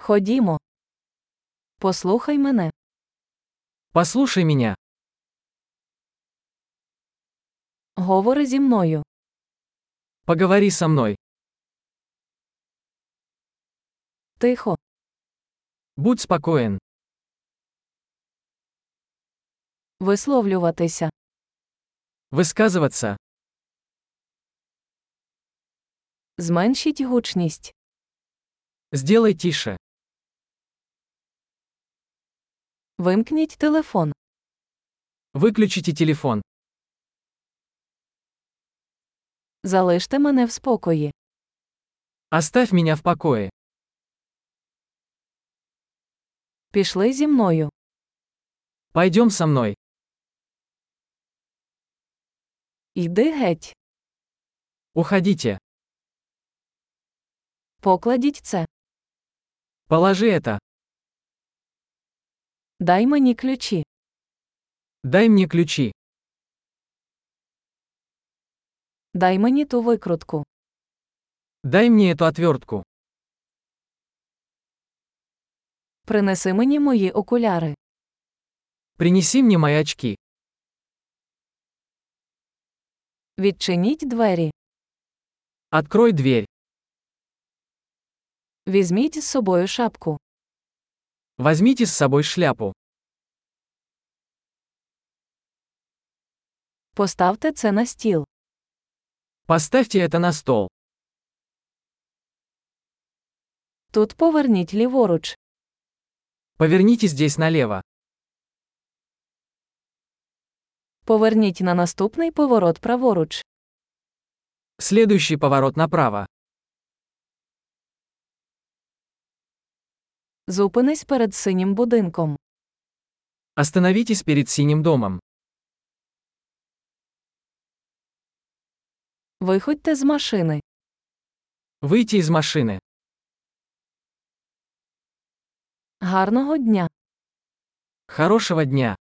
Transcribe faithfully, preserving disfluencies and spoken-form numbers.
Ходімо. Послухай мене. Послушай меня. Говори зі мною. Поговори со мной. Тихо. Будь спокоен. Висловлюватися. Высказываться. Зменшіть гучність. Сделай тише. Вимкніть телефон. Выключите телефон. Залиште мене в спокої. Оставь меня в покое. Пішли зі мною. Пойдем со мной. Йди геть. Уходите. Покладіть це. Положи это. Дай мені ключі. Дай мне ключи. Дай мені ту викрутку. Дай мне эту отвертку. Принеси мені мої окуляри. Принеси мне мои очки. Відчиніть двері. Открой дверь. Візьміть з собою шапку. Возьмите с собой шляпу. Поставте це на стіл. Поставьте это на стол. Тут поверніть ліворуч. Поверните здесь налево. Поверніть на наступний поворот праворуч. Следующий поворот направо. Зупинись перед синім будинком. Остановитесь перед синим домом. Виходьте з машини. Выйти из машины. Гарного дня. Хорошего дня.